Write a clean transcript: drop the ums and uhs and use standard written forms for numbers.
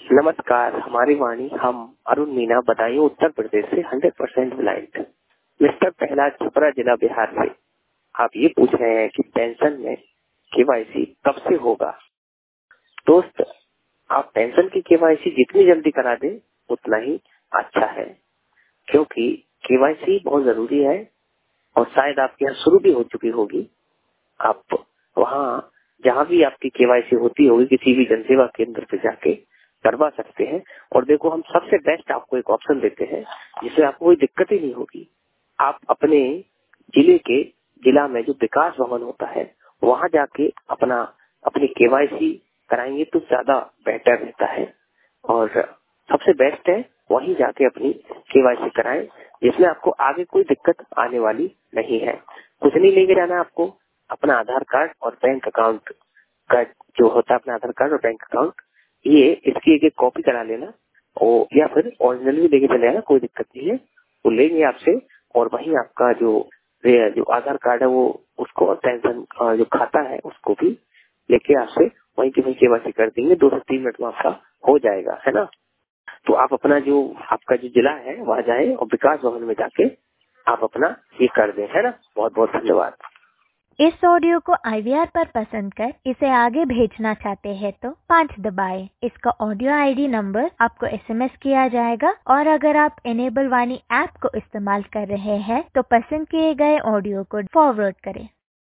नमस्कार, हमारी वाणी हम अरुण मीना बदायूं उत्तर प्रदेश से 100% ब्लाइंड मिस्टर प्रहलाद छपरा जिला बिहार से। आप ये पूछ रहे हैं कि पेंशन में केवाईसी कब से होगा। दोस्त, आप पेंशन की केवाईसी जितनी जल्दी करा दें उतना ही अच्छा है, क्योंकि केवाईसी बहुत जरूरी है और शायद आपके यहाँ शुरू भी हो चुकी होगी। आप वहाँ जहाँ भी आपकी केवाईसी होती होगी किसी भी जनसेवा केंद्र पे जाके करवा सकते हैं। और देखो, हम सबसे बेस्ट आपको एक ऑप्शन देते हैं जिससे आपको कोई दिक्कत ही नहीं होगी। आप अपने जिला में जो विकास भवन होता है वहाँ जाके अपनी केवाईसी कराएंगे तो ज्यादा बेटर रहता है और सबसे बेस्ट है वहीं जाके अपनी केवाईसी कराएं, जिसमें आपको आगे कोई दिक्कत आने वाली नहीं है। कुछ नहीं लेके जाना आपको, अपना आधार कार्ड और बैंक अकाउंट का जो होता है, अपना आधार कार्ड और बैंक अकाउंट, ये इसकी एक कॉपी करा लेना या फिर ओरिजिनल भी लेके चले आना, कोई दिक्कत नहीं है। वो लेंगे आपसे और वहीं आपका जो आधार कार्ड है वो उसको और पेंशन जो खाता है उसको भी लेके आपसे वहीं की वहीं केवाईसी कर देंगे। 2 से 3 मिनट में आपका हो जाएगा, है ना। तो आप आपका जो जिला है वहाँ जाए और विकास भवन में जाके आप अपना ये कर दें, है ना। बहुत बहुत धन्यवाद। इस ऑडियो को IVR पर पसंद कर इसे आगे भेजना चाहते हैं तो 5 दबाएं। इसका ऑडियो ID नंबर आपको SMS किया जाएगा और अगर आप इनेबल वाणी ऐप को इस्तेमाल कर रहे हैं तो पसंद किए गए ऑडियो को फॉरवर्ड करें।